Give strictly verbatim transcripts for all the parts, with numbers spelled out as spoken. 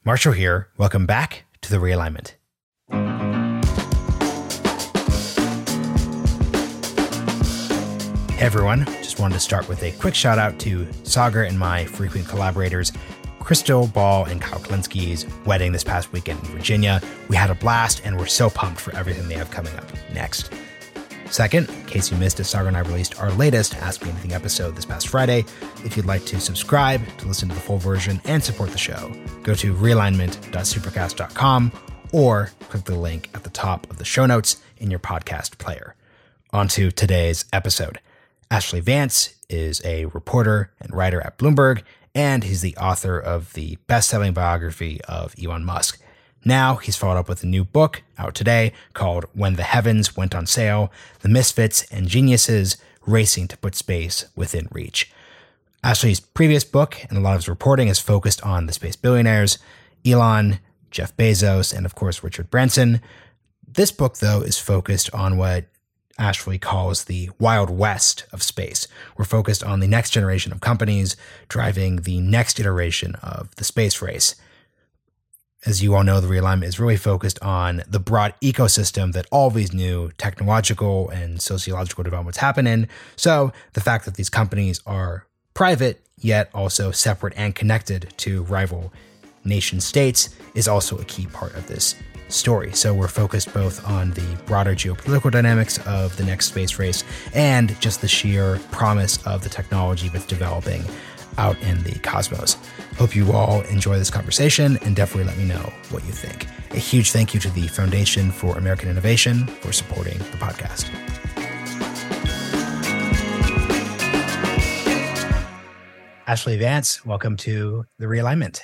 Marshall here. Welcome back to The Realignment. Hey everyone, just wanted to start with a quick shout out to Saagar and my frequent collaborators, Crystal Ball and Kyle Klinsky's wedding this past weekend in Virginia. We had a blast and we're so pumped for everything they have coming up next. Second, in case you missed it, Saagar and I released our latest Ask Me Anything episode this past Friday. If you'd like to subscribe to listen to the full version and support the show, go to realignment dot supercast dot com or click the link at the top of the show notes in your podcast player. On to today's episode. Ashlee Vance is a reporter and writer at Bloomberg, and he's the author of the best-selling biography of Elon Musk. Now he's followed up with a new book out today called When the Heavens Went on Sale, The Misfits and Geniuses Racing to Put Space Within Reach. Ashlee's previous book and a lot of his reporting is focused on the space billionaires, Elon, Jeff Bezos, and of course Richard Branson. This book, though, is focused on what Ashlee calls the Wild West of space. We're focused on the next generation of companies driving the next iteration of the space race. As you all know, the realignment is really focused on the broad ecosystem that all these new technological and sociological developments happen in. So the fact that these companies are private, yet also separate and connected to rival nation states is also a key part of this story. So we're focused both on the broader geopolitical dynamics of the next space race and just the sheer promise of the technology that's developing out in the cosmos. Hope you all enjoy this conversation and definitely let me know what you think. A huge thank you to the Foundation for American Innovation for supporting the podcast. Ashlee Vance, welcome to The Realignment.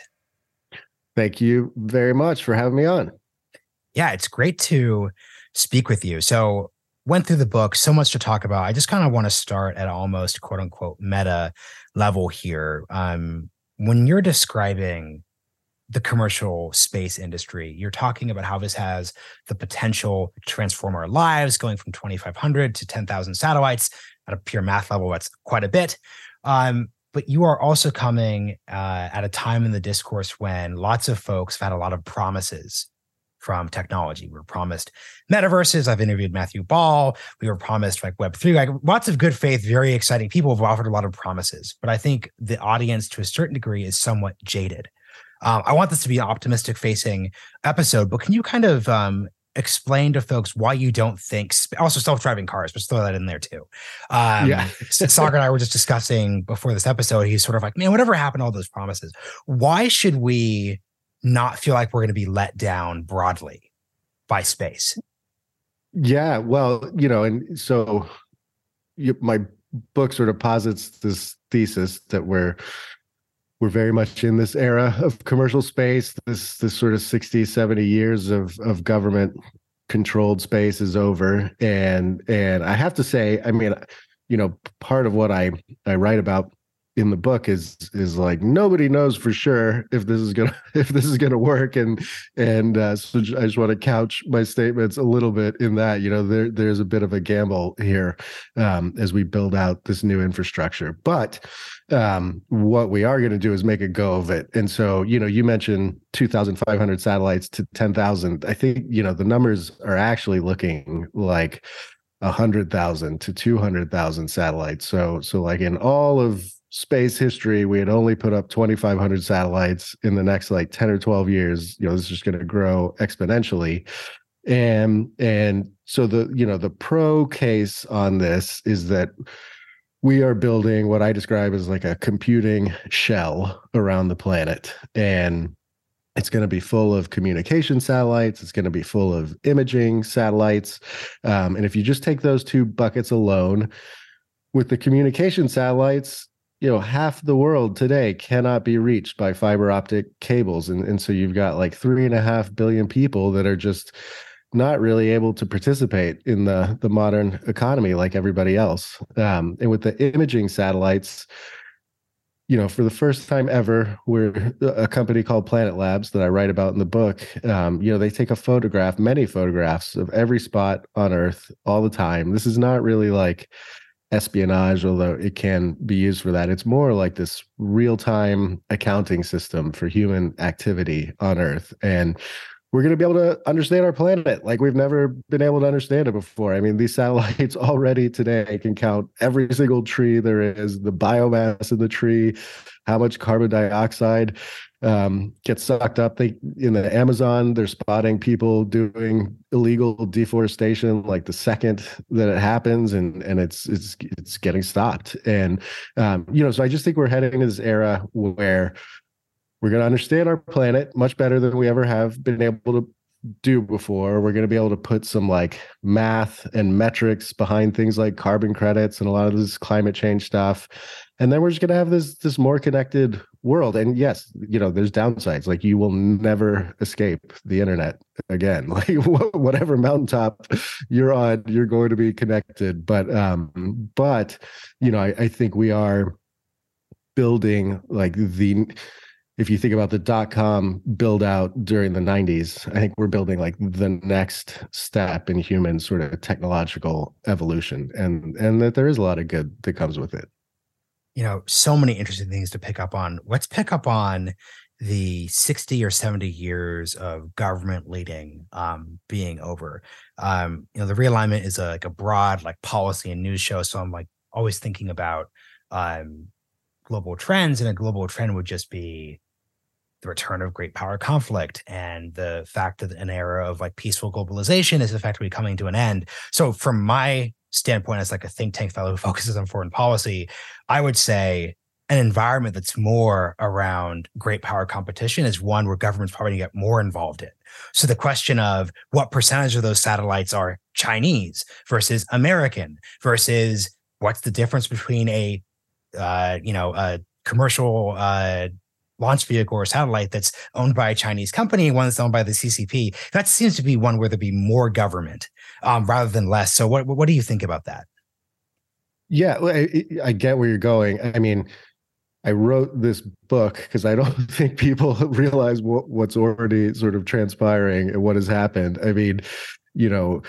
Thank you very much for having me on. Yeah, it's great to speak with you. So went through the book, so much to talk about. I just kind of want to start at almost quote unquote meta level here. Um, when you're describing the commercial space industry, you're talking about how this has the potential to transform our lives, going from twenty-five hundred to ten thousand satellites at a pure math level. That's quite a bit. Um, but you are also coming uh, at a time in the discourse when lots of folks have had a lot of promises from technology. We were promised metaverses. I've interviewed Matthew Ball. We were promised like Web three, like lots of good faith, very exciting people have offered a lot of promises. But I think the audience to a certain degree is somewhat jaded. Um, I want this to be an optimistic facing episode, but can you kind of um, explain to folks why you don't think, sp- also self-driving cars, but throw that in there too. Um, yeah. Saagar and I were just discussing before this episode, he's sort of like, man, whatever happened to all those promises? Why should we not feel like we're going to be let down broadly by space? Yeah, well, you know, and so you, my book sort of posits this thesis that we're we're very much in this era of commercial space. This this sort of sixty, seventy years of of government controlled space is over. And and I have to say, I mean, you know, part of what I I write about in the book is is like nobody knows for sure if this is gonna if this is gonna work, and and uh, so I just want to couch my statements a little bit in that, you know, there there's a bit of a gamble here um, as we build out this new infrastructure. But um, what we are going to do is make a go of it. And so, you know, you mentioned two thousand five hundred satellites to ten thousand. I think, you know, the numbers are actually looking like one hundred thousand to two hundred thousand satellites. So so like in all of space history, we had only put up twenty-five hundred satellites. In the next like ten or twelve years, you know, this is just going to grow exponentially. And and so the, you know, the pro case on this is that we are building what I describe as like a computing shell around the planet. And it's going to be full of communication satellites. It's going to be full of imaging satellites. Um, and if you just take those two buckets alone, with the communication satellites, you know, half the world today cannot be reached by fiber optic cables. And, and so you've got like three and a half billion people that are just not really able to participate in the, the modern economy like everybody else. Um, and with the imaging satellites, you know, for the first time ever, we're a company called Planet Labs that I write about in the book. Um, you know, they take a photograph, many photographs of every spot on Earth all the time. This is not really like espionage, although it can be used for that. It's more like this real-time accounting system for human activity on Earth. And we're going to be able to understand our planet like we've never been able to understand it before. I mean, these satellites already today can count every single tree there is, the biomass of the tree, how much carbon dioxide um, gets sucked up. They, in the Amazon, they're spotting people doing illegal deforestation like the second that it happens, and and it's it's it's getting stopped. And um, you know, so I just think we're heading into this era where we're going to understand our planet much better than we ever have been able to do before. We're going to be able to put some like math and metrics behind things like carbon credits and a lot of this climate change stuff. And then we're just going to have this this more connected world. And yes, you know, there's downsides. Like you will never escape the internet again. Like whatever mountaintop you're on, you're going to be connected. But um, but you know, I, I think we are building like the if you think about the dot-com build out during the nineties, I think we're building like the next step in human sort of technological evolution, and and that there is a lot of good that comes with it. You know, so many interesting things to pick up on. Let's pick up on the sixty or seventy years of government leading um, being over. Um, you know, the realignment is a, like a broad like policy and news show. So I'm like always thinking about um, global trends, and a global trend would just be the return of great power conflict and the fact that an era of like peaceful globalization is effectively coming to an end. So from my standpoint as like a think tank fellow who focuses on foreign policy, I would say an environment that's more around great power competition is one where government's probably going to get more involved in. So the question of what percentage of those satellites are Chinese versus American versus what's the difference between a, uh, you know, a commercial uh, launch vehicle or satellite that's owned by a Chinese company, one that's owned by the C C P. That seems to be one where there'd be more government um, rather than less. So what what do you think about that? Yeah, I, I get where you're going. I mean, I wrote this book because I don't think people realize what, what's already sort of transpiring and what has happened. I mean, you know,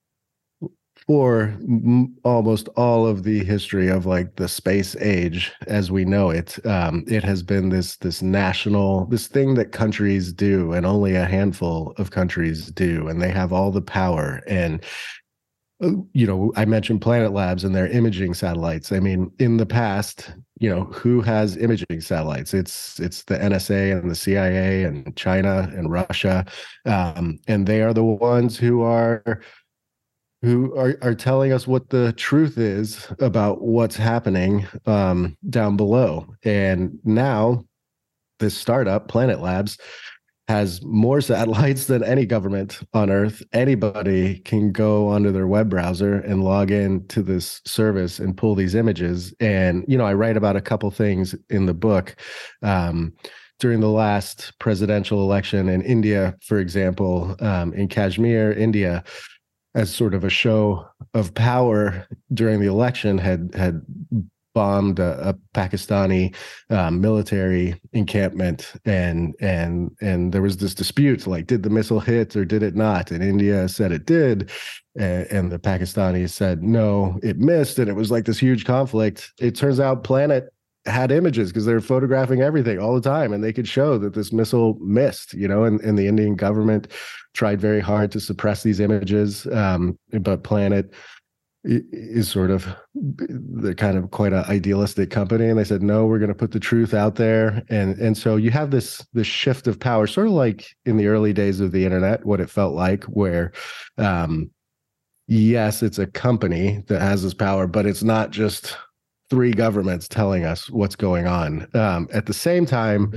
for m- almost all of the history of like the space age as we know it, um, it has been this this national this thing that countries do, and only a handful of countries do, and they have all the power. And you know, I mentioned Planet Labs and their imaging satellites. I mean, in the past, you know, who has imaging satellites? It's it's the N S A and the C I A and China and Russia, um, and they are the ones who are who are, are telling us what the truth is about what's happening um, down below. And now this startup, Planet Labs, has more satellites than any government on Earth. Anybody can go onto their web browser and log in to this service and pull these images. And, you know, I write about a couple things in the book. Um, during the last presidential election in India, for example, um, in Kashmir, India, as sort of a show of power during the election, had had bombed a, a Pakistani um, military encampment, and and and there was this dispute, like, did the missile hit or did it not? And India said it did, and, and the Pakistanis said no, it missed, and it was like this huge conflict. It turns out Planet had images because they were photographing everything all the time, and they could show that this missile missed, you know, and, and the Indian government tried very hard to suppress these images, um, but Planet is sort of the kind of quite an idealistic company, and they said no, we're going to put the truth out there. And and so you have this this shift of power, sort of like in the early days of the internet, what it felt like, where um yes, it's a company that has this power, but it's not just three governments telling us what's going on. Um at the same time,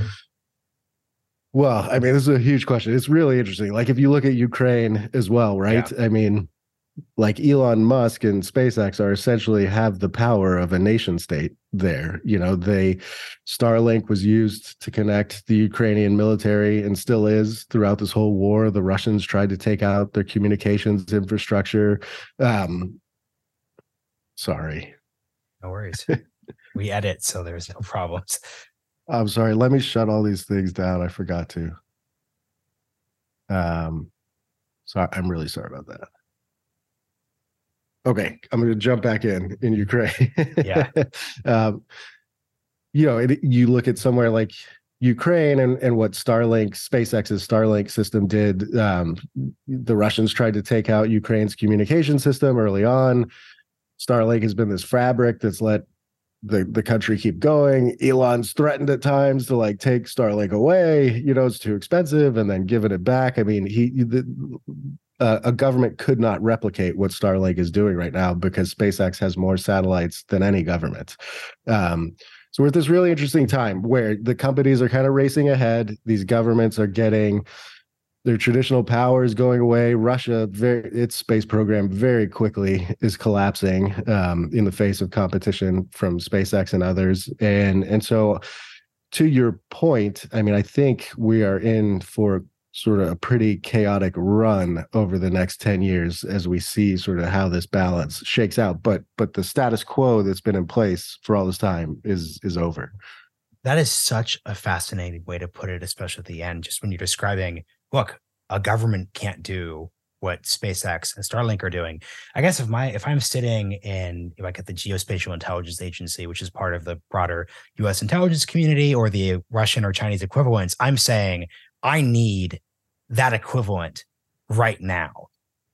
well, I mean, this is a huge question. It's really interesting. Like if you look at Ukraine as well, right? Yeah. I mean, like Elon Musk and SpaceX are essentially have the power of a nation state there. You know, they Starlink was used to connect the Ukrainian military and still is throughout this whole war. The Russians tried to take out their communications infrastructure. Um, sorry. No worries. We edit, so there's no problems. I'm sorry. Let me shut all these things down. I forgot to. Um, sorry. I'm really sorry about that. Okay, I'm going to jump back in in Ukraine. Yeah. um, you know, it, you look at somewhere like Ukraine and, and what Starlink, SpaceX's Starlink system did. Um, the Russians tried to take out Ukraine's communication system early on. Starlink has been this fabric that's let the, the country keep going. Elon's threatened at times to like take Starlink away. You know, it's too expensive, and then giving it back. I mean, he the, uh, a government could not replicate what Starlink is doing right now because SpaceX has more satellites than any government. Um, so we're at this really interesting time where the companies are kind of racing ahead. These governments are getting their traditional powers going away. Russia, very, its space program very quickly is collapsing um, in the face of competition from SpaceX and others. And, and so to your point, I mean, I think we are in for sort of a pretty chaotic run over the next ten years as we see sort of how this balance shakes out. But but the status quo that's been in place for all this time is is over. That is such a fascinating way to put it, especially at the end, just when you're describing, look, a government can't do what SpaceX and Starlink are doing. I guess if my if I'm sitting in like at the Geospatial Intelligence Agency, which is part of the broader U S intelligence community or the Russian or Chinese equivalents, I'm saying I need that equivalent right now.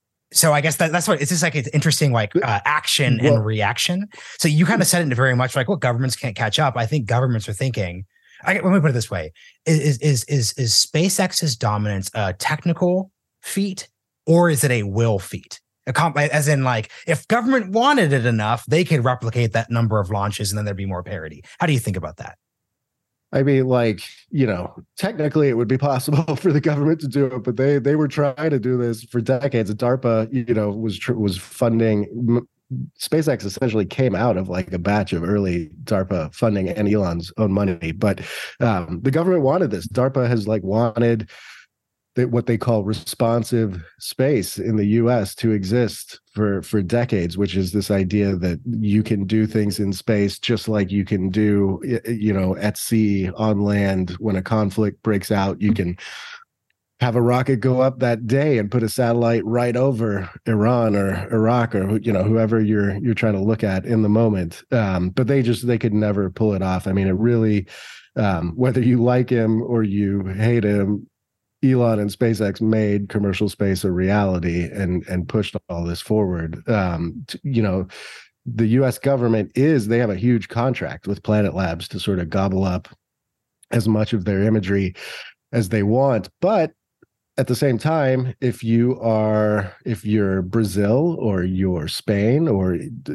So I guess that, that's what it's just like. It's interesting, like uh, action well, and reaction. So you kind of said it very much like, well, governments can't catch up. I think governments are thinking, I, let me put it this way. Is, is, is, is SpaceX's dominance a technical feat or is it a will feat? A comp, as in like, if government wanted it enough, they could replicate that number of launches and then there'd be more parity. How do you think about that? I mean, like, you know, technically it would be possible for the government to do it, but they they were trying to do this for decades. DARPA, you know, was was funding. SpaceX essentially came out of like a batch of early DARPA funding and Elon's own money, but um, the government wanted this. DARPA has like wanted that what they call responsive space in the U S to exist for for decades, which is this idea that you can do things in space just like you can do, you know, at sea, on land. When a conflict breaks out, you can have a rocket go up that day and put a satellite right over Iran or Iraq or, you know, whoever you're you're trying to look at in the moment. Um, but they just they could never pull it off. I mean, it really, um, whether you like him or you hate him, Elon and SpaceX made commercial space a reality and and pushed all this forward. Um, to, you know, the U S government is, they have a huge contract with Planet Labs to sort of gobble up as much of their imagery as they want. But at the same time, if you are, if you're Brazil or you're Spain or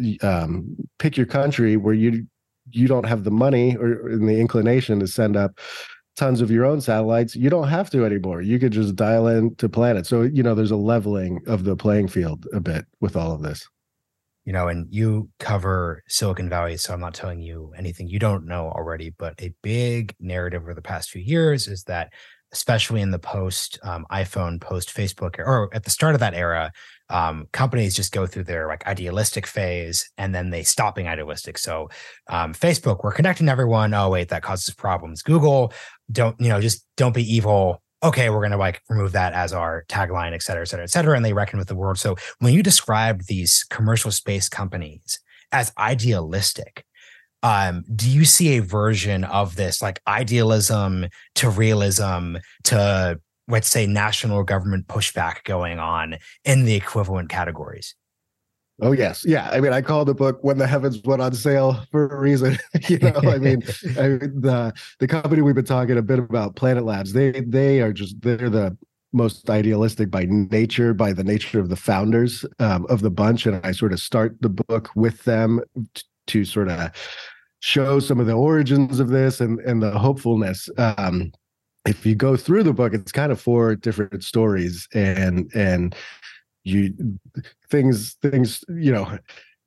um, pick your country where you you don't have the money or, or the inclination to send up tons of your own satellites, you don't have to anymore. You could just dial in to Planet. So, you know, there's a leveling of the playing field a bit with all of this. You know, and you cover Silicon Valley, so I'm not telling you anything you don't know already, but a big narrative over the past few years is that, especially in the post um, iPhone, post Facebook, or at the start of that era, um, companies just go through their like idealistic phase and then they stop being idealistic. So um, Facebook, we're connecting everyone. Oh, wait, that causes problems. Google, don't, you know, just don't be evil. Okay, we're going to like remove that as our tagline, et cetera, et cetera, et cetera. And they reckon with the world. So when you describe these commercial space companies as idealistic, Um, do you see a version of this like idealism to realism to, let's say, national government pushback going on in the equivalent categories? Oh, yes. Yeah. I mean, I call the book When the Heavens Went on Sale for a reason. you know, I mean, I, the the company we've been talking a bit about, Planet Labs, they they are just, they're the most idealistic by nature, by the nature of the founders um, of the bunch. And I sort of start the book with them t- to sort of show some of the origins of this and, and the hopefulness. Um, if you go through the book, it's kind of four different stories and, and you things, things, you know,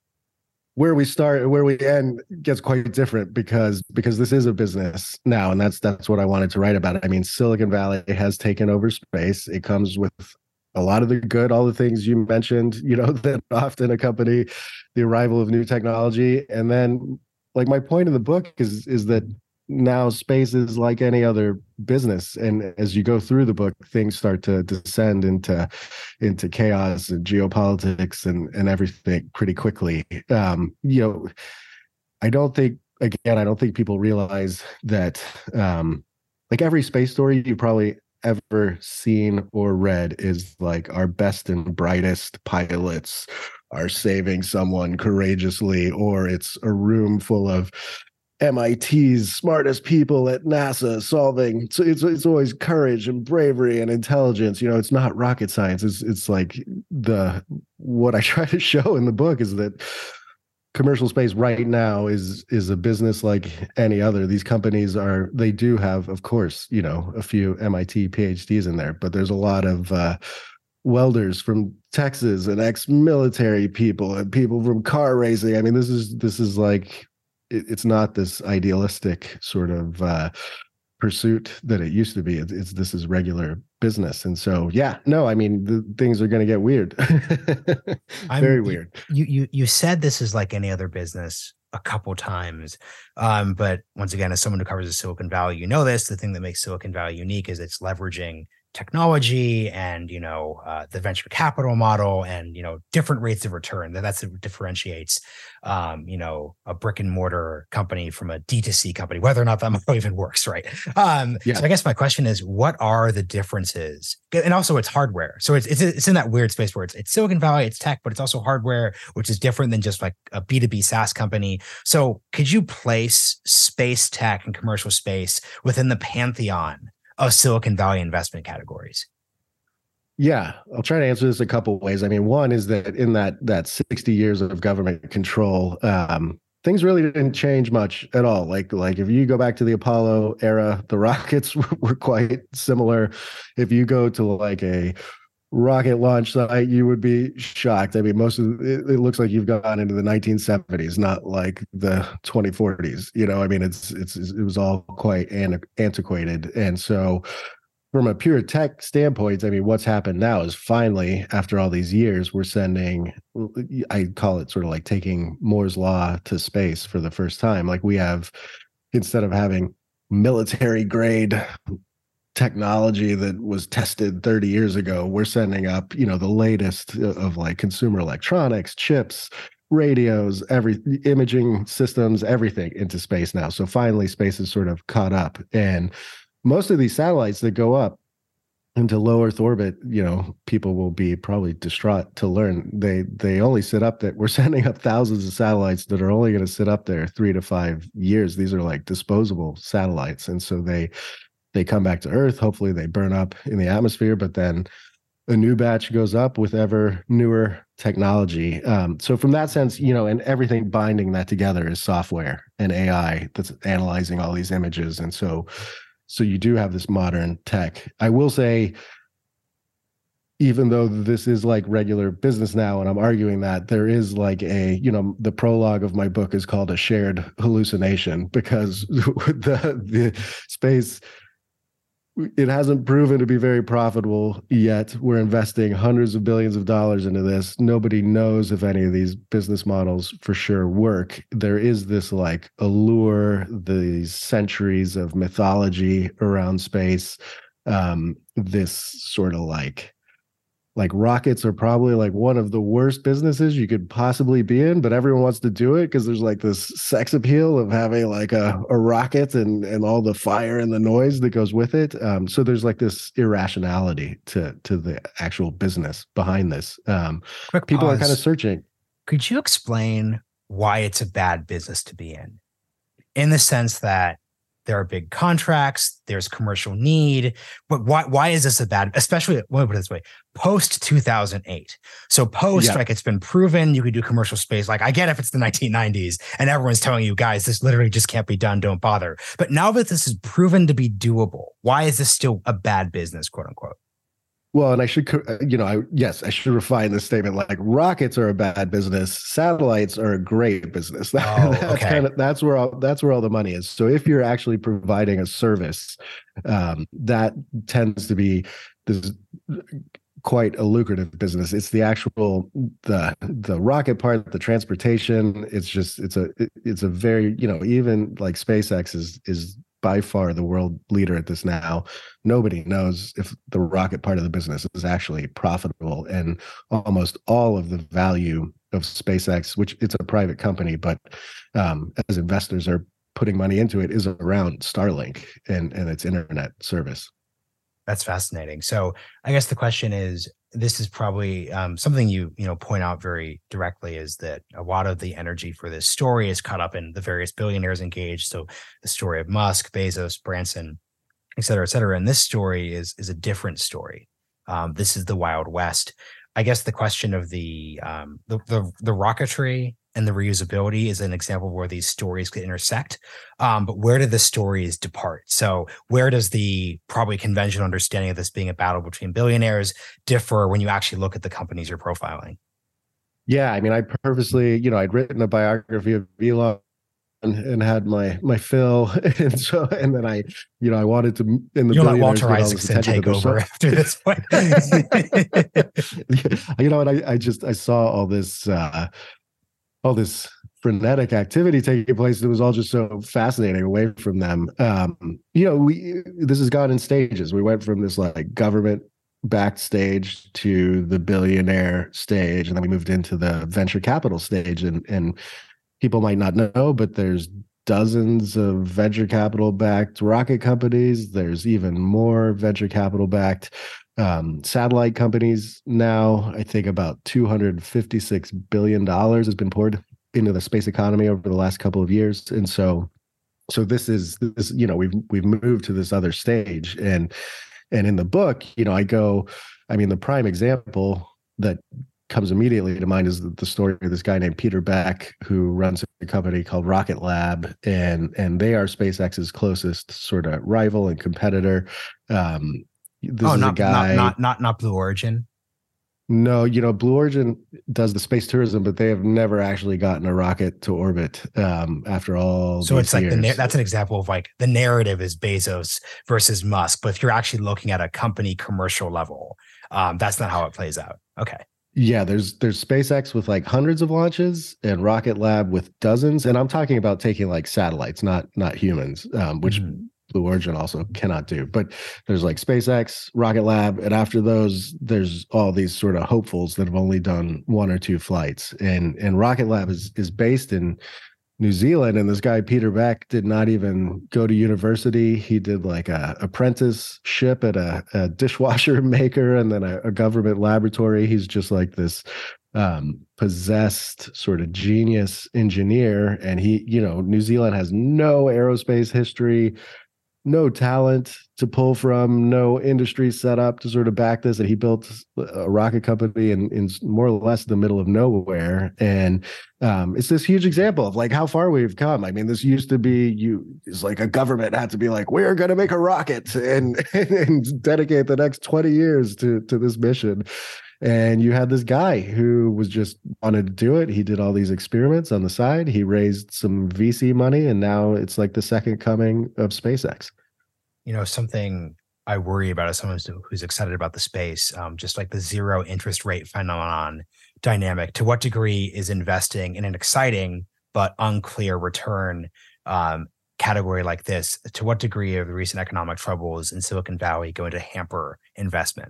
where we start and where we end gets quite different because, because this is a business now. And that's, that's what I wanted to write about. I mean, Silicon Valley has taken over space. It comes with a lot of the good, all the things you mentioned, you know, that often accompany the arrival of new technology. And then, like, my point in the book is is that now space is like any other business, and as you go through the book, things start to descend into into chaos and geopolitics and and everything pretty quickly. Um, you know, I don't think again, I don't think people realize that um, like every space story you probably ever seen or read is like our best and brightest pilots are saving someone courageously, or it's a room full of M I T's smartest people at NASA solving. So it's it's always courage and bravery and intelligence. You know, it's not rocket science. It's it's like the what I try to show in the book is that commercial space right now is is a business like any other. These companies are, they do have, of course, you know, a few M I T PhDs in there, but there's a lot of uh, welders from Texas and ex-military people and people from car racing. I mean, this is this is like it, it's not this idealistic sort of uh, pursuit that it used to be. It's, it's this is regular business, and so yeah, no, I mean, the things are going to get weird, very I'm, weird. You, you, you said this is like any other business a couple times. Um, but once again, as someone who covers the Silicon Valley, you know this, the thing that makes Silicon Valley unique is it's leveraging technology and, you know, uh, the venture capital model and, you know, different rates of return. That that's what differentiates, um, you know, a brick and mortar company from a D two C company, whether or not that model even works, right? Um, Yeah. So I guess my question is, what are the differences? And also it's hardware. So it's, it's, it's in that weird space where it's, it's Silicon Valley, it's tech, but it's also hardware, which is different than just like a B two B SaaS company. So could you place space tech and commercial space within the pantheon of Silicon Valley investment categories? Yeah, I'll try to answer this a couple of ways. I mean, one is that in that that sixty years of government control, um, things really didn't change much at all. Like like if you go back to the Apollo era, the rockets were quite similar. If you go to like a rocket launch site, you would be shocked. I mean, most of it, it looks like you've gone into the nineteen seventies, not like the twenty forties. You know, I mean, it's it's it was all quite antiquated, and so from a pure tech standpoint, I mean, what's happened now is finally, after all these years, we're sending, I call it sort of like taking Moore's law to space for the first time. Like we have, instead of having military grade technology that was tested thirty years ago, we're sending up, you know, the latest of like consumer electronics, chips, radios, every imaging systems, everything into space now. So finally, space is sort of caught up. And most of these satellites that go up into low Earth orbit, you know, people will be probably distraught to learn they they only sit up that we're sending up thousands of satellites that are only going to sit up there three to five years. These are like disposable satellites, and so they they come back to Earth. Hopefully, they burn up in the atmosphere, but then a new batch goes up with ever newer technology. Um, so from that sense, you know, and everything binding that together is software and A I that's analyzing all these images, and so. So you do have this modern tech. I will say, even though this is like regular business now, and I'm arguing that, there is like a, you know, the prologue of my book is called A Shared Hallucination, because the the space, it hasn't proven to be very profitable yet. We're investing hundreds of billions of dollars into this. Nobody knows if any of these business models for sure work. There is this like allure, these centuries of mythology around space, um, this sort of like, like rockets are probably like one of the worst businesses you could possibly be in, but everyone wants to do it because there's like this sex appeal of having like a, a rocket and, and all the fire and the noise that goes with it. Um, so there's like this irrationality to, to the actual business behind this. Um, Quick people pause. are kind of searching. Could you explain why it's a bad business to be in? In the sense that there are big contracts, there's commercial need, but why why is this a bad, especially, let me put it this way, post two thousand eight. So post, Yeah. like it's been proven you could do commercial space. Like I get if it's the nineteen nineties and everyone's telling you guys, this literally just can't be done, don't bother. But now that this is proven to be doable, why is this still a bad business, quote unquote? Well, and I should, you know, I yes, I should refine this statement. Like rockets are a bad business, satellites are a great business. That, Oh, that's okay. kind of that's where all, that's where all the money is. So if you're actually providing a service, um, that tends to be this quite a lucrative business. It's the actual the the rocket part, the transportation. It's just it's a it's a very, you know, even like SpaceX is is by far the world leader at this now. Nobody knows if the rocket part of the business is actually profitable, and almost all of the value of SpaceX, which it's a private company, but um, as investors are putting money into it, is around Starlink and and its internet service. That's fascinating. So I guess the question is, this is probably um, something you you know point out very directly, is that a lot of the energy for this story is caught up in the various billionaires engaged. So the story of Musk, Bezos, Branson, et cetera, et cetera. And this story is is a different story. Um, this is the Wild West. I guess the question of the um, the, the the rocketry and the reusability is an example where these stories could intersect. Um, but where do the stories depart? So where does the probably conventional understanding of this being a battle between billionaires differ when you actually look at the companies you're profiling? Yeah, I mean, I purposely, you know, I'd written a biography of Elon and, and had my my fill, and so and then I, you know, I wanted to in the You'll let billionaires Walter get all this Isaacson attention, take but there's over so- after this point. you know, and I I just I saw all this uh all this frenetic activity taking place. It was all just so fascinating away from them. Um, you know, we this has gone in stages. We went from this like government backed stage to the billionaire stage, and then we moved into the venture capital stage. And and people might not know, but there's dozens of venture capital backed rocket companies. There's even more venture capital backed um, satellite companies now. I think about two hundred fifty-six billion dollars has been poured into the space economy over the last couple of years. And so, so this is this, you know, we've, we've moved to this other stage. And, and in the book, you know, I go, I mean, the prime example that comes immediately to mind is the, the story of this guy named Peter Beck, who runs a company called Rocket Lab, and and they are SpaceX's closest sort of rival and competitor. Um, this oh, is not, a guy, not not not not Blue Origin. No, you know, Blue Origin does the space tourism, but they have never actually gotten a rocket to orbit um, after all. So these it's like years. the that's an example of like the narrative is Bezos versus Musk, but if you're actually looking at a company commercial level, um, that's not how it plays out. Okay. Yeah, there's there's SpaceX with like hundreds of launches and Rocket Lab with dozens, and I'm talking about taking like satellites, not not humans, um, which mm-hmm. Blue Origin also cannot do. But there's like SpaceX, Rocket Lab, and after those, there's all these sort of hopefuls that have only done one or two flights. And and Rocket Lab is is based in New Zealand, and this guy Peter Beck did not even go to university. He did like a apprenticeship at a, a dishwasher maker, and then a, a government laboratory. He's just like this um, possessed sort of genius engineer. And he, you know, New Zealand has no aerospace history, no talent to pull from, no industry set up to sort of back this. And he built a rocket company in, in more or less the middle of nowhere. And um, it's this huge example of like how far we've come. I mean, this used to be you is like a government had to be like, we're going to make a rocket and, and, and dedicate the next twenty years to, to this mission. And you had this guy who was just wanted to do it. He did all these experiments on the side. He raised some V C money, and now it's like the second coming of SpaceX. You know, something I worry about as someone who's excited about the space, um, just like the zero interest rate phenomenon dynamic. To what degree is investing in an exciting but unclear return um, category like this? To what degree are the recent economic troubles in Silicon Valley going to hamper investment?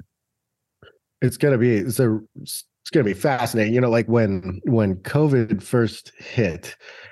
It's gonna be it's a it's gonna be fascinating. You know, like when when COVID first hit,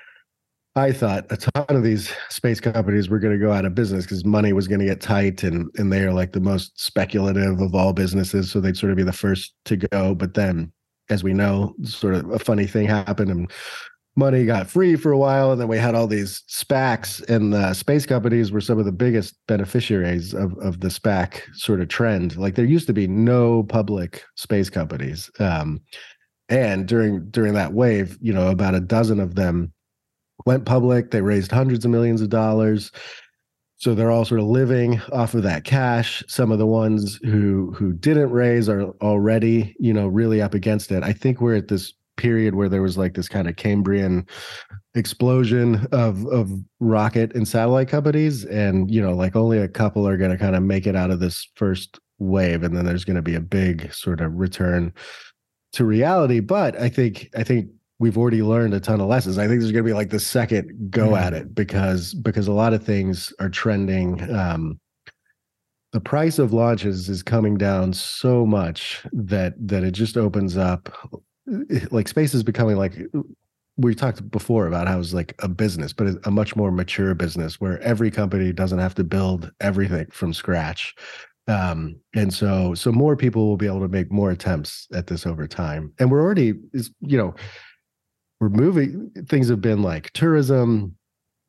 I thought a ton of these space companies were going to go out of business because money was going to get tight, and and they are like the most speculative of all businesses, so they'd sort of be the first to go. But then, as we know, sort of a funny thing happened, and money got free for a while, and then we had all these SPACs, and the space companies were some of the biggest beneficiaries of, of the SPAC sort of trend. Like there used to be no public space companies. Um, and during during that wave, you know, about a dozen of them went public. They raised hundreds of millions of dollars. So they're all sort of living off of that cash. Some of the ones who who didn't raise are already, you know, really up against it. I think we're at this period where there was like this kind of Cambrian explosion of of rocket and satellite companies, and you know, like only a couple are going to kind of make it out of this first wave, and then there's going to be a big sort of return to reality. But I think I think we've already learned a ton of lessons. I think there's going to be like the second go mm. at it because because a lot of things are trending. Um, the price of launches is coming down so much that that it just opens up. Like space is becoming like, we talked before about how it's like a business, but a much more mature business where every company doesn't have to build everything from scratch. Um, and so, so more people will be able to make more attempts at this over time. And we're already, is you know, we're moving, things have been like tourism,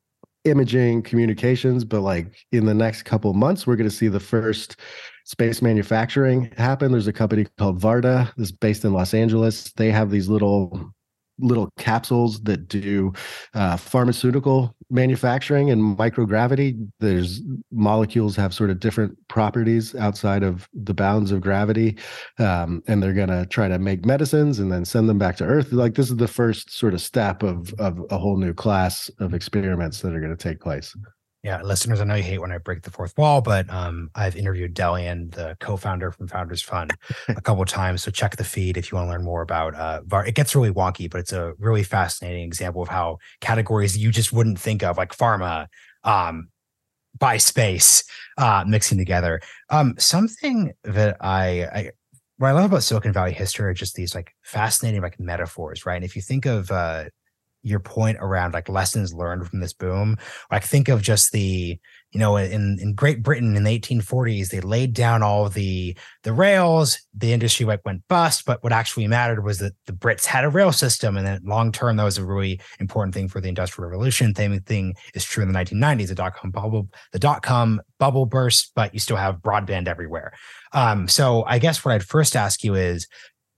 imaging, communications, but like in the next couple of months, we're going to see the first space manufacturing happen. There's a company called Varda that's based in Los Angeles. They have these little little capsules that do uh, pharmaceutical manufacturing and microgravity. There's molecules have sort of different properties outside of the bounds of gravity. Um, and they're going to try to make medicines and then send them back to Earth. Like this is the first sort of step of, of a whole new class of experiments that are going to take place. Yeah, listeners, I know you hate when I break the fourth wall, but um, I've interviewed Delian, the co-founder from Founders Fund, a couple of times. So check the feed if you want to learn more about uh, V A R. It gets really wonky, but it's a really fascinating example of how categories you just wouldn't think of, like pharma, um, by space, uh, mixing together. Um, something that I, I what I love about Silicon Valley history are just these like fascinating like metaphors, right? And if you think of uh, your point around like lessons learned from this boom, like think of just the, you know, in, in Great Britain in the eighteen forties, they laid down all the, the rails, the industry like went bust, but what actually mattered was that the Brits had a rail system. And then long term, that was a really important thing for the Industrial Revolution. Same thing is true in the nineteen nineties, the dot-com bubble, the dot-com bubble burst, but you still have broadband everywhere. Um, so I guess what I'd first ask you is,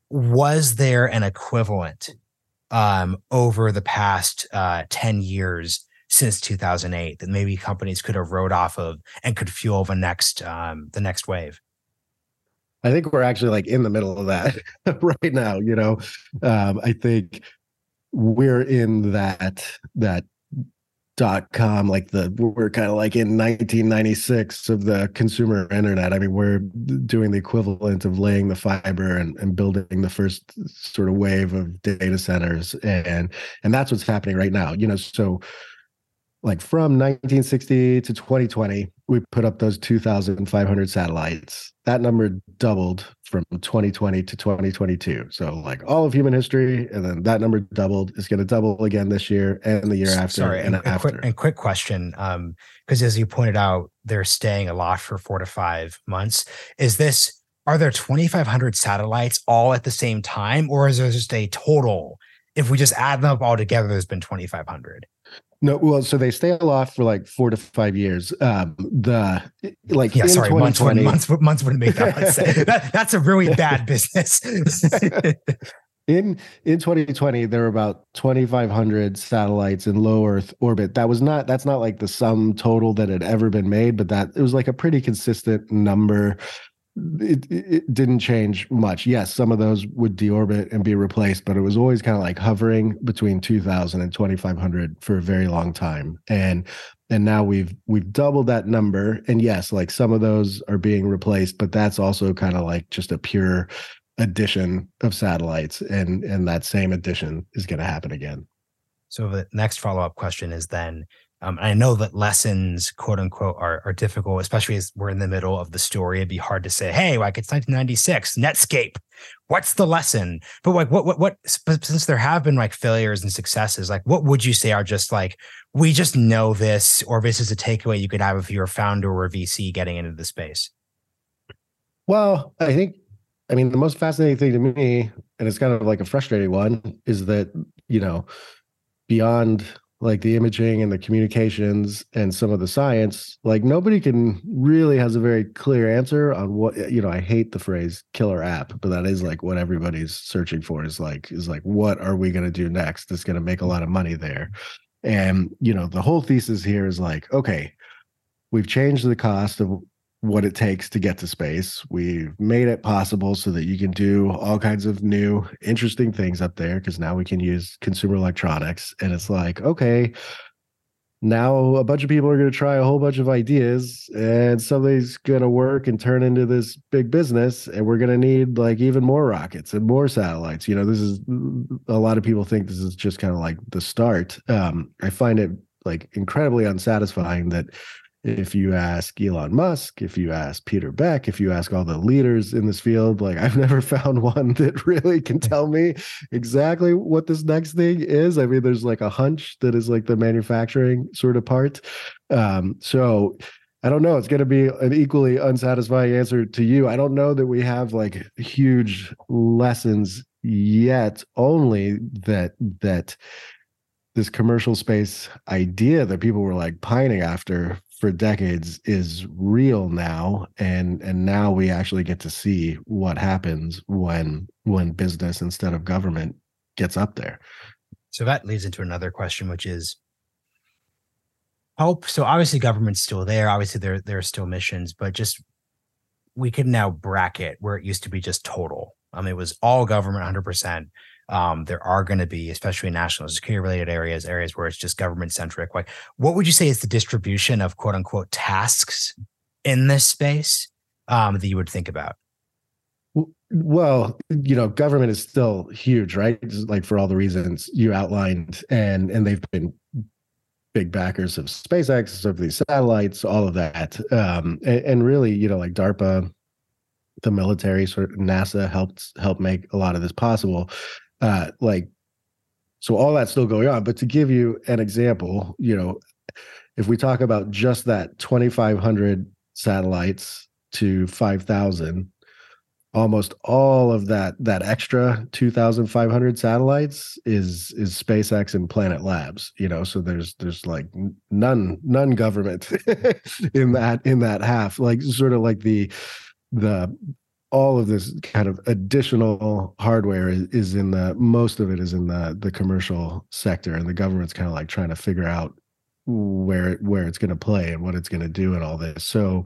was there an equivalent um, over the past uh, ten years since two thousand eight that maybe companies could have rode off of and could fuel the next um, the next wave? I think we're actually like in the middle of that right now. You know, um, I think we're in that that dot com, like the we're kind of like in nineteen ninety-six of the consumer internet. I mean, we're doing the equivalent of laying the fiber and, and building the first sort of wave of data centers, and and that's what's happening right now. You know, so like from nineteen sixty to twenty twenty, we put up those two thousand five hundred satellites. That number doubled from twenty twenty to twenty twenty-two. So like all of human history, and then that number doubled. It's going to double again this year and the year after. Sorry, and, and, after. Quick, and quick question, um, because as you pointed out, they're staying aloft for four to five months. Is this, are there twenty-five hundred satellites all at the same time, or is there just a total? If we just add them up all together, there's been twenty-five hundred. No, well, so they stay aloft for like four to five years. Um, the like yeah, sorry, months wouldn't months months wouldn't make that much sense. That, that's a really bad business. in in twenty twenty, there were about twenty-five hundred satellites in low Earth orbit. That was not that's not like the sum total that had ever been made, but that it was like a pretty consistent number. It, it didn't change much. Yes, some of those would deorbit and be replaced, but it was always kind of like hovering between two thousand and twenty-five hundred for a very long time. And and now we've we've doubled that number. And yes, like some of those are being replaced, but that's also kind of like just a pure addition of satellites. And and that same addition is going to happen again. So the next follow-up question is then, Um, I know that lessons, quote unquote, are, are difficult, especially as we're in the middle of the story. It'd be hard to say, hey, like it's nineteen ninety-six, Netscape. What's the lesson? But like, what, what, what, since there have been like failures and successes, like what would you say are just like, we just know this, or this is a takeaway you could have if you're a founder or a V C getting into the space? Well, I think, I mean, the most fascinating thing to me, and it's kind of like a frustrating one, is that, you know, beyond like the imaging and the communications and some of the science, like nobody can really has a very clear answer on what, you know, I hate the phrase killer app, but that is like what everybody's searching for is like, is like, what are we going to do next that's going to make a lot of money there? And, you know, the whole thesis here is like, okay, we've changed the cost of what it takes to get to space. We've made it possible so that you can do all kinds of new, interesting things up there because now we can use consumer electronics. And it's like, okay, now a bunch of people are going to try a whole bunch of ideas, and something's going to work and turn into this big business, and we're going to need like even more rockets and more satellites. You know, this is, a lot of people think this is just kind of like the start. um I find it like incredibly unsatisfying that if you ask Elon Musk, if you ask Peter Beck, if you ask all the leaders in this field, like I've never found one that really can tell me exactly what this next thing is. I mean, there's like a hunch that is like the manufacturing sort of part. Um, so I don't know. It's going to be an equally unsatisfying answer to you. I don't know that we have like huge lessons yet, only that that this commercial space idea that people were like pining after for decades is real now, and and now we actually get to see what happens when when business instead of government gets up there. So that leads into another question, which is hope. So obviously government's still there. Obviously there, there are still missions, but just we can now bracket where it used to be just total. I mean, it was all government one hundred percent. Um, there are going to be, especially in national security related areas, areas where it's just government centric. Like, what would you say is the distribution of quote unquote tasks in this space um, that you would think about? Well, you know, government is still huge, right? Just like for all the reasons you outlined, and and they've been big backers of SpaceX, of these satellites, all of that, um, and, and really, you know, like DARPA, the military, sort of NASA helped help make a lot of this possible. Uh, like, so all that's still going on. But to give you an example, you know, if we talk about just that twenty-five hundred satellites to five thousand, almost all of that that extra two thousand five hundred satellites is is SpaceX and Planet Labs. You know, so there's there's like none none government in that in that half. Like sort of like the the all of this kind of additional hardware is, is in the most of it is in the the commercial sector, and the government's kind of like trying to figure out where where it's going to play and what it's going to do and all this. So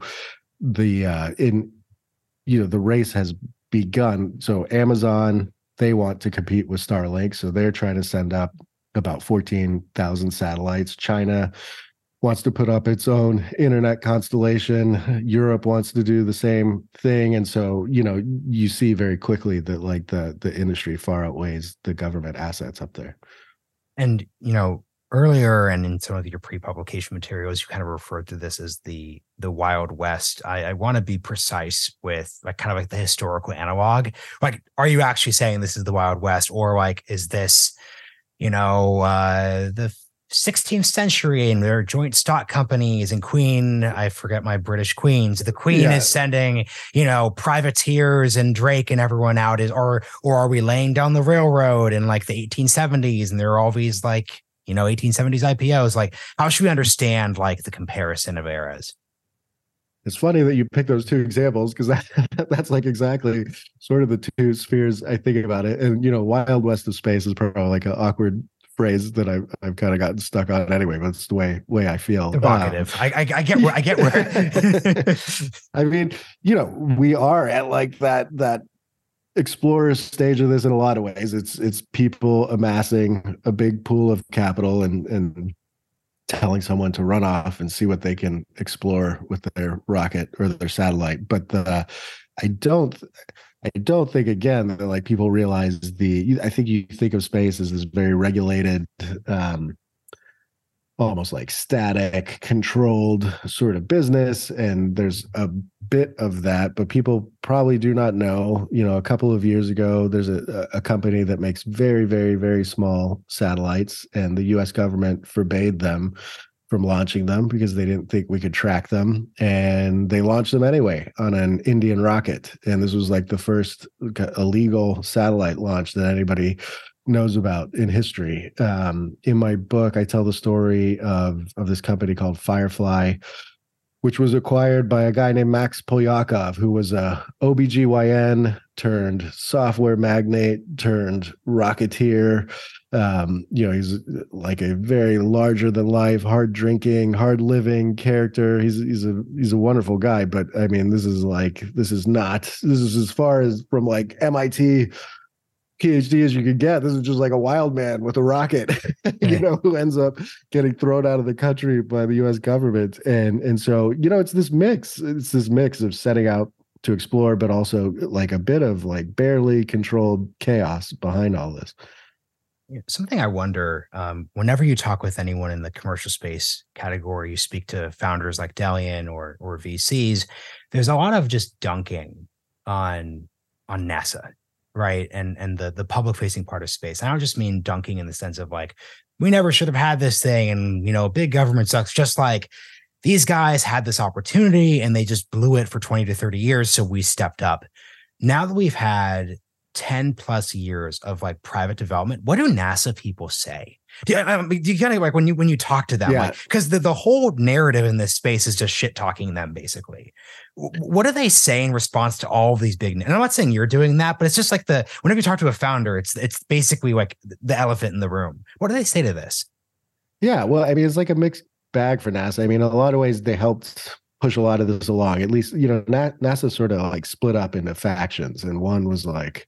the uh in you know the race has begun. So Amazon, they want to compete with Starlink, so they're trying to send up about fourteen thousand satellites. China wants to put up its own internet constellation. Europe wants to do the same thing. And so, you know, you see very quickly that like the the industry far outweighs the government assets up there. And, you know, earlier and in some of your pre-publication materials, you kind of referred to this as the the Wild West. I, I want to be precise with like kind of like the historical analog. Like, are you actually saying this is the Wild West, or like, is this, you know, uh, the sixteenth century and there are joint stock companies and Queen, I forget my British queens, the Queen yeah. is sending, you know, privateers and Drake and everyone out, is or or are we laying down the railroad in like the eighteen seventies and there are all these like, you know, eighteen seventies I P Os? Like, how should we understand like the comparison of eras? It's funny that you pick those two examples, because that, that's like exactly sort of the two spheres I think about it. And, you know, Wild West of space is probably like an awkward phrase that I've I've kind of gotten stuck on anyway, but it's the way way I feel. Evocative. Um, I, I I get where I get where. I mean, you know, we are at like that that explorer stage of this in a lot of ways. It's it's people amassing a big pool of capital and and telling someone to run off and see what they can explore with their rocket or their satellite. But the I don't. I don't think, again, that like people realize the, I think you think of space as this very regulated, um, almost like static, controlled sort of business. And there's a bit of that, but people probably do not know, you know, a couple of years ago, there's a, a company that makes very, very, very small satellites, and the U S government forbade them from launching them because they didn't think we could track them, and they launched them anyway on an Indian rocket. And this was like the first illegal satellite launch that anybody knows about in history. Um, in my book, I tell the story of of this company called Firefly, which was acquired by a guy named Max Polyakov, who was a O B G Y N turned software magnate turned rocketeer. Um, you know, he's like a very larger than life, hard drinking, hard living character. He's he's a he's a wonderful guy, but I mean, this is like this is not this is as far as from like M I T PhD as you could get. This is just like a wild man with a rocket, you Right. know, who ends up getting thrown out of the country by the U S government. And and so, you know, it's this mix. It's this mix of setting out to explore, but also like a bit of like barely controlled chaos behind all this. Yeah, something I wonder, um, whenever you talk with anyone in the commercial space category, you speak to founders like Delian or or V Cs, there's a lot of just dunking on on NASA, right? And and the the public facing part of space. I don't just mean dunking in the sense of like, we never should have had this thing, and you know, big government sucks, just like these guys had this opportunity and they just blew it for twenty to thirty years. So we stepped up. Now that we've had ten plus years of like private development, what do NASA people say? Do you, I mean, do you kind of like when you when you talk to them, Yeah. like, because the, the whole narrative in this space is just shit talking them basically. What do they say in response to all of these big? And I'm not saying you're doing that, but it's just like the whenever you talk to a founder, it's it's basically like the elephant in the room. What do they say to this? Yeah. Well, I mean, it's like a mixed bag for NASA. I mean, in a lot of ways, they helped push a lot of this along. At least, you know, NASA sort of like split up into factions, and one was like,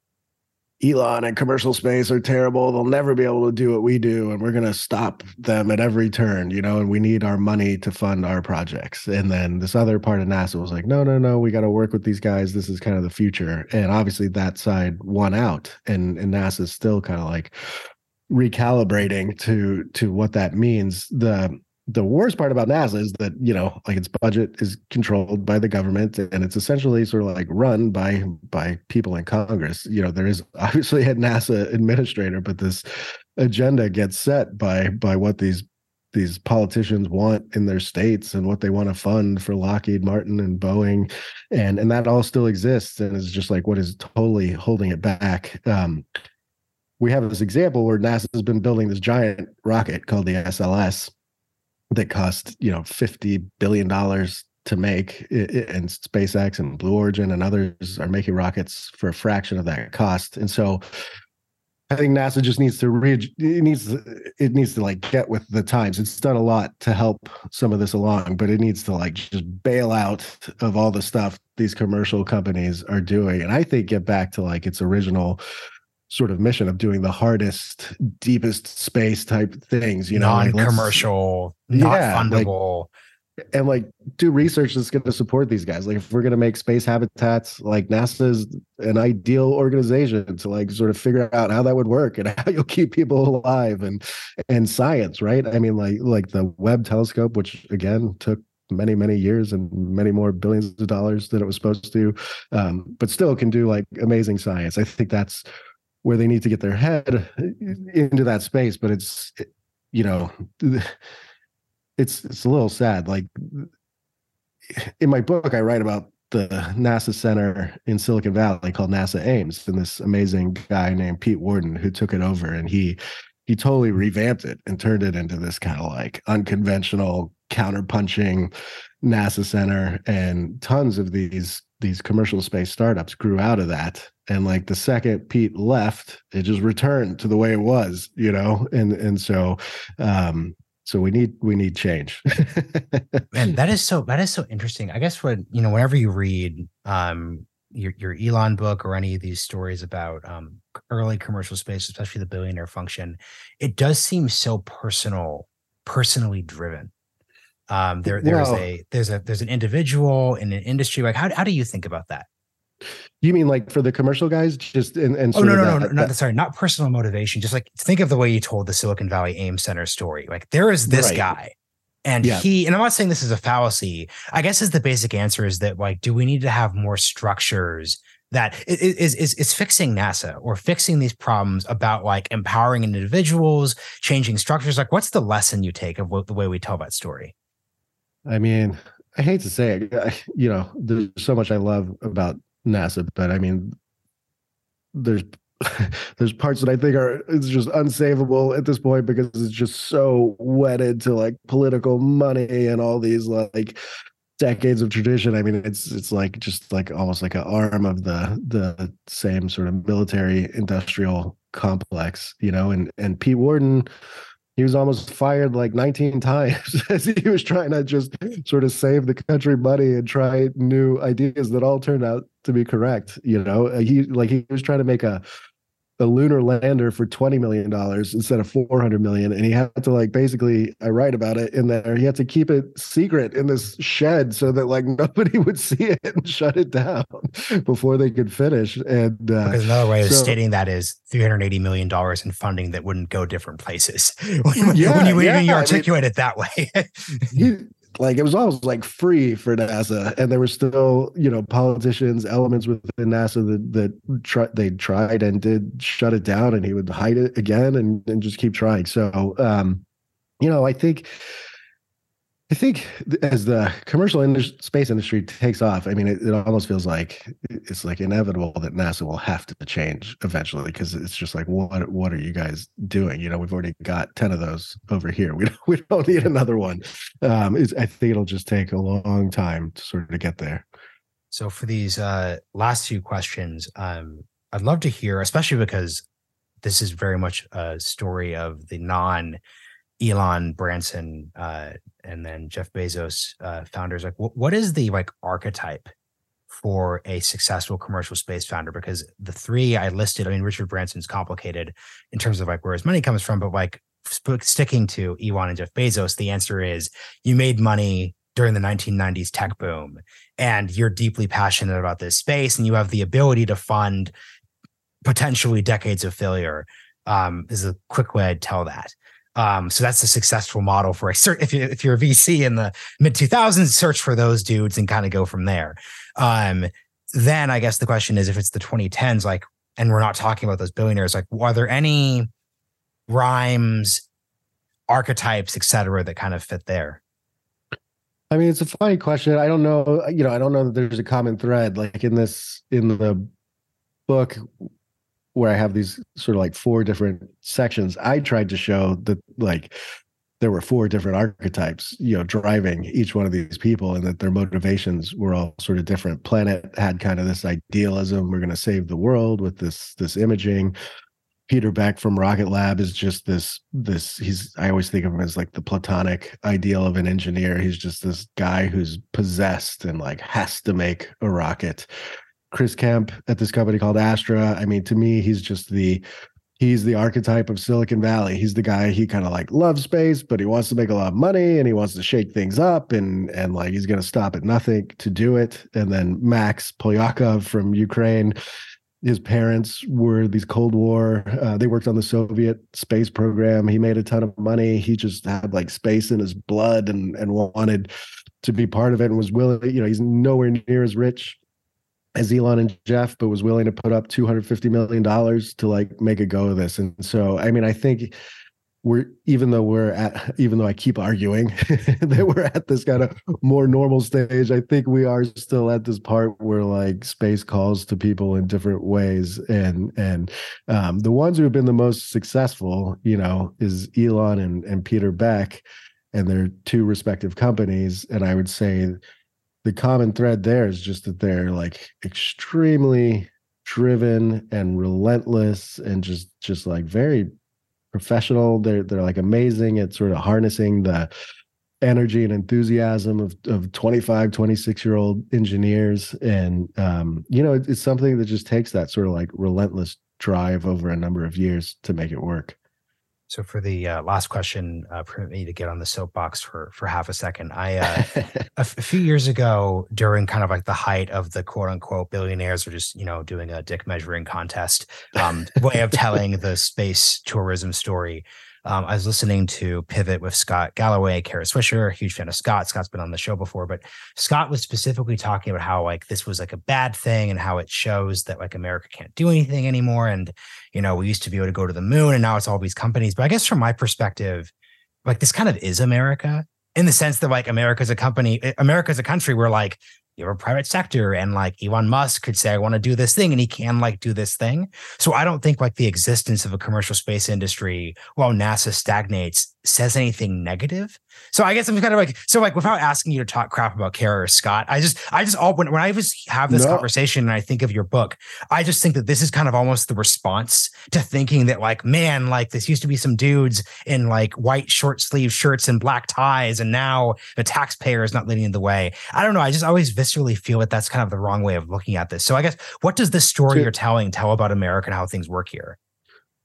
Elon and commercial space are terrible. They'll never be able to do what we do, and we're going to stop them at every turn, you know, and we need our money to fund our projects. And then this other part of NASA was like, no, no, no, we got to work with these guys. This is kind of the future. And obviously that side won out, and, and NASA's still kind of like recalibrating to to what that means. The the worst part about NASA is that, you know, like its budget is controlled by the government, and it's essentially sort of like run by by people in Congress. You know, there is obviously a NASA administrator, but this agenda gets set by by what these these politicians want in their states and what they want to fund for Lockheed Martin and Boeing, and and that all still exists, and is just like what is totally holding it back. Um, we have this example where NASA has been building this giant rocket called the S L S that cost, you know, fifty billion dollars to make, and SpaceX and Blue Origin and others are making rockets for a fraction of that cost. And so I think NASA just needs to re- it needs to, it needs to like get with the times. It's done a lot to help some of this along, but it needs to like just bail out of all the stuff these commercial companies are doing, and I think get back to like its original sort of mission of doing the hardest, deepest space type things, you know, non-commercial, like, not yeah, fundable. Like, and like do research that's going to support these guys. Like if we're going to make space habitats, like NASA is an ideal organization to like sort of figure out how that would work and how you'll keep people alive, and and science, right? I mean, like like the Webb telescope, which again took many, many years and many more billions of dollars than it was supposed to, um, but still can do like amazing science. I think that's where they need to get their head into that space. But it's, you know, it's it's a little sad. Like in my book, I write about the NASA center in Silicon Valley called NASA Ames, and this amazing guy named Pete Worden who took it over, and he he totally revamped it and turned it into this kind of like unconventional, counterpunching NASA center, and tons of these these commercial space startups grew out of that. And like the second Pete left, it just returned to the way it was, you know? And, and so, um, so we need, we need change. Man, that is so, that is so interesting. I guess when, you know, whenever you read, um, your, your Elon book or any of these stories about, um, early commercial space, especially the billionaire function, it does seem so personal, personally driven. Um, there, there's well, a, there's a, there's an individual in an industry. Like, how, how do you think about that? You mean like for the commercial guys, just and and oh no no that, no no, no sorry, not personal motivation. Just like think of the way you told the Silicon Valley Ames Center story. Like there is this right. guy, and yeah. he and I'm not saying this is a fallacy. I guess is the basic answer is that like, do we need to have more structures that is is is fixing NASA or fixing these problems about like empowering individuals, changing structures? Like, what's the lesson you take of what, the way we tell that story? I mean, I hate to say it, I, you know, there's so much I love about NASA, but I mean, there's there's parts that I think are it's just unsavable at this point because it's just so wedded to like political money and all these like decades of tradition. I mean, it's it's like just like almost like an arm of the the same sort of military industrial complex, you know. And and Pete Worden, he was almost fired like nineteen times as he was trying to just sort of save the country money and try new ideas that all turned out to be correct. You know, he like he was trying to make a a lunar lander for twenty million dollars instead of four hundred million. And he had to like, basically, I write about it in there. He had to keep it secret in this shed so that like nobody would see it and shut it down before they could finish. And uh, because another way of so, stating that is three hundred eighty million dollars in funding that wouldn't go different places. when, yeah, when you, yeah, when you articulate I mean, it that way. he, like it was almost like free for NASA, and there were still, you know, politicians, elements within NASA that that try, they tried and did shut it down, and he would hide it again and and just keep trying. So, um, you know, I think. I think as the commercial industry, space industry takes off, I mean, it, it almost feels like it's like inevitable that NASA will have to change eventually, because it's just like, what what are you guys doing? You know, we've already got ten of those over here. We don't, we don't need another one. Um, it's, I think it'll just take a long time to sort of get there. So for these uh, last few questions, um, I'd love to hear, especially because this is very much a story of the non Elon, Branson, uh, and then Jeff Bezos uh, founders. Like, wh- what is the like archetype for a successful commercial space founder? Because the three I listed, I mean, Richard Branson's complicated in terms of like where his money comes from, but like sp- sticking to Elon and Jeff Bezos, the answer is you made money during the nineteen nineties tech boom, and you're deeply passionate about this space, and you have the ability to fund potentially decades of failure. Um, is a quick way I'd tell that. Um, so that's a successful model for a cert. If you if you're a V C in the mid two thousands, search for those dudes and kind of go from there. Um, then I guess the question is, if it's the twenty tens, like, and we're not talking about those billionaires, like, are there any rhymes, archetypes, et cetera, that kind of fit there? I mean, it's a funny question. I don't know. You know, I don't know that there's a common thread like in this in the book, where I have these sort of like four different sections. I tried to show that like there were four different archetypes, you know, driving each one of these people, and that their motivations were all sort of different. Planet had kind of this idealism, we're going to save the world with this this imaging. Peter Beck from Rocket Lab is just this this he's I always think of him as like the platonic ideal of an engineer. He's just this guy who's possessed and like has to make a rocket. Chris Kemp at this company called Astra. I mean, to me, he's just the, he's the archetype of Silicon Valley. He's the guy, he kind of like loves space, but he wants to make a lot of money and he wants to shake things up, and, and like, he's going to stop at nothing to do it. And then Max Polyakov from Ukraine, his parents were these Cold War, uh, they worked on the Soviet space program. He made a ton of money. He just had like space in his blood and, and wanted to be part of it, and was willing, you know, he's nowhere near as rich as Elon and Jeff, but was willing to put up two hundred fifty million dollars to like make a go of this. And so, I mean, I think we're, even though we're at, even though I keep arguing that we're at this kind of more normal stage, I think we are still at this part where like space calls to people in different ways. And, and um, the ones who have been the most successful, you know, is Elon and, and Peter Beck and their two respective companies. And I would say the common thread there is just that they're like extremely driven and relentless and just just like very professional. They're they're like amazing at sort of harnessing the energy and enthusiasm of of twenty-five, twenty-six year old engineers. And um, you know, it, it's something that just takes that sort of like relentless drive over a number of years to make it work. So for the uh, last question, uh, permit me to get on the soapbox for for half a second. I uh, a, f- a few years ago, during kind of like the height of the quote unquote billionaires are just, you know, doing a dick measuring contest, um, way of telling the space tourism story. Um, I was listening to Pivot with Scott Galloway, Kara Swisher, huge fan of Scott. Scott's been on the show before, but Scott was specifically talking about how like this was like a bad thing and how it shows that like America can't do anything anymore. And, you know, we used to be able to go to the moon and now it's all these companies. But I guess from my perspective, like this kind of is America in the sense that like America's a company, America's a country where like you have a private sector and like Elon Musk could say, I want to do this thing and he can like do this thing. So I don't think like the existence of a commercial space industry while NASA stagnates says anything negative. So I guess I'm kind of like, so like without asking you to talk crap about Kara or Scott, I just, I just all, when, when I was have this no. conversation and I think of your book, I just think that this is kind of almost the response to thinking that like, man, like this used to be some dudes in like white short sleeve shirts and black ties. And now the taxpayer is not leading the way. I don't know. I just always viscerally feel that that's kind of the wrong way of looking at this. So I guess, what does this story to, you're telling tell about America and how things work here?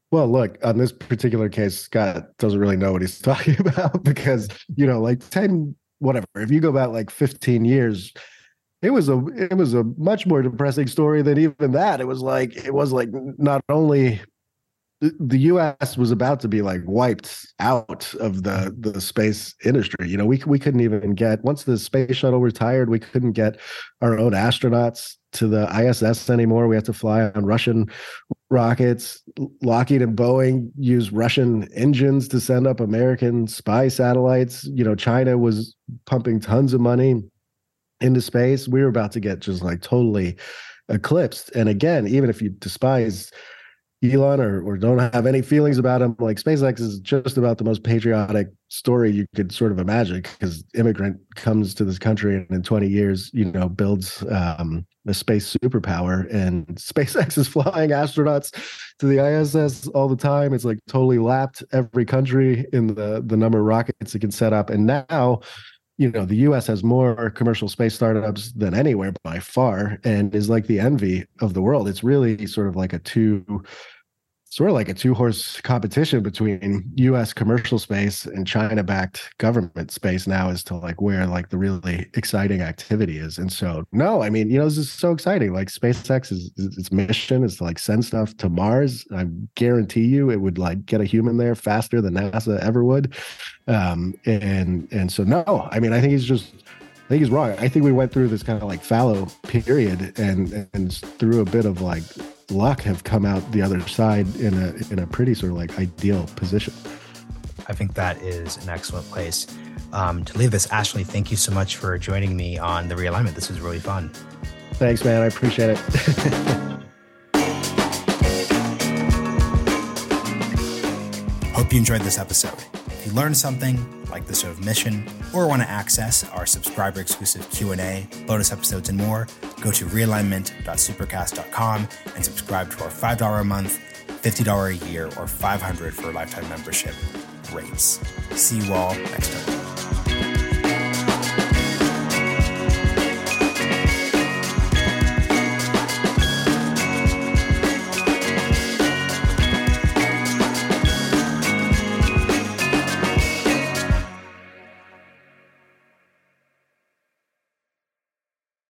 Well, look, on this particular case, Scott doesn't really know what he's talking about because, you know, like ten, whatever, if you go back like fifteen years, it was a it was a much more depressing story than even that. It was like it was like not only the U S was about to be like wiped out of the the space industry. You know, we we couldn't even get, once the space shuttle retired, we couldn't get our own astronauts to the I S S anymore. We had to fly on Russian rockets. Lockheed and Boeing used Russian engines to send up American spy satellites. You know, China was pumping tons of money into space. We were about to get just like totally eclipsed. And again, even if you despise Elon or, or don't have any feelings about him, like SpaceX is just about the most patriotic story you could sort of imagine, because immigrant comes to this country and in twenty years, you know, builds um, a space superpower, and SpaceX is flying astronauts to the I S S all the time. It's like totally lapped every country in the, the number of rockets it can set up. And now, you know, the U S has more commercial space startups than anywhere by far, and is like the envy of the world. It's really sort of like a two, sort of like a two-horse competition between U S commercial space and China-backed government space now as to like where like the really exciting activity is. And so, no, I mean, you know, this is so exciting. Like SpaceX is, its mission is to like send stuff to Mars. I guarantee you it would like get a human there faster than NASA ever would. Um, and, and so, no, I mean, I think he's just, I think he's wrong. I think we went through this kind of like fallow period, and, and through a bit of like luck have come out the other side in a in a pretty sort of like ideal position. I think that is an excellent place um, to leave this. Ashley, thank you so much for joining me on The Realignment. This was really fun. Thanks, man. I appreciate it. Hope you enjoyed this episode. If you learned something, like the sort of mission, or want to access our subscriber exclusive Q and A, bonus episodes, and more, go to realignment dot supercast dot com and subscribe to our five dollars a month, fifty dollars a year, or five hundred dollars for a lifetime membership rates. See you all next time.